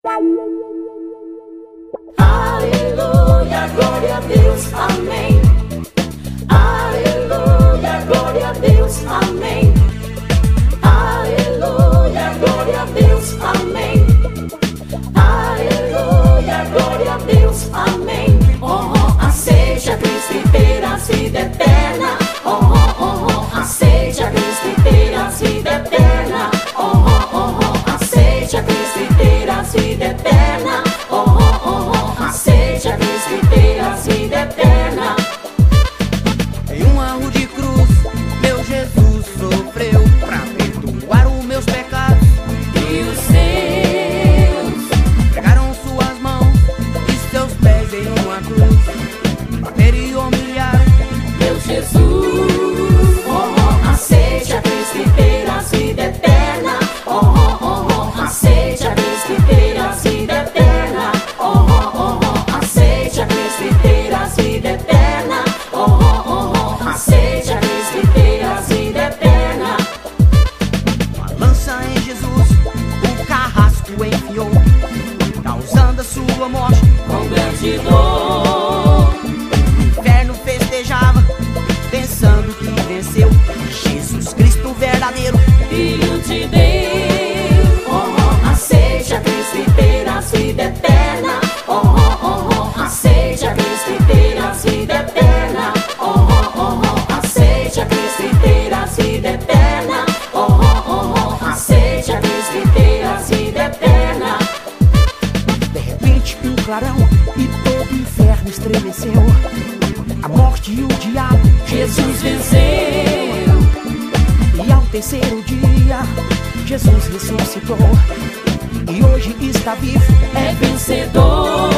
Aleluia, glória a Deus, amém. Aleluia, glória a Deus, amém. Aleluia, glória a Deus, amém. Aleluia, glória a Deus, amém. Oh, oh, aceite a Cristo e terás vida eterna. Oh, oh, oh, oh, aceite a Cristo e terás vida eterna. Oh, oh, oh, oh, aceite a Cristo e terás vida eterna. Oh, oh, oh, oh, aceite a Cristo e terás vida eterna. Em uma rude cruz, meu Jesus sofreu pra perdoar os meus pecados E os seus pregaram suas mãos e seus pés em uma cruz, bater e humilhar meu Jesus. Oh, oh, aceite a Cristo e terás vida eterna. Oh, oh, oh, oh, aceite a Cristo e terás vida eterna. Oh, oh, oh, oh, aceite a Cristo e terás vida eterna. Oh, oh, oh, oh, aceite a Cristo e terás vida eterna. uma lança em Jesus, o carrasco enfiou, causando a sua morte. Com grande dor, O inferno festejava, pensando que venceu. Jesus Cristo verdadeiro, Filho de Deus. Oh, oh, aceite a Cristo e terás vida eterna. Oh, oh, oh, oh, aceite a Cristo e terás vida eterna. Oh, oh, oh, oh, aceite a Cristo e terás vida eterna. Oh, oh, oh, oh, aceite a Cristo e terás vida eterna. de repente um clarão e todo o inferno estremeceu. A morte e o diabo Jesus venceu. E ao terceiro dia, Jesus ressuscitou. E hoje está vivo, É vencedor.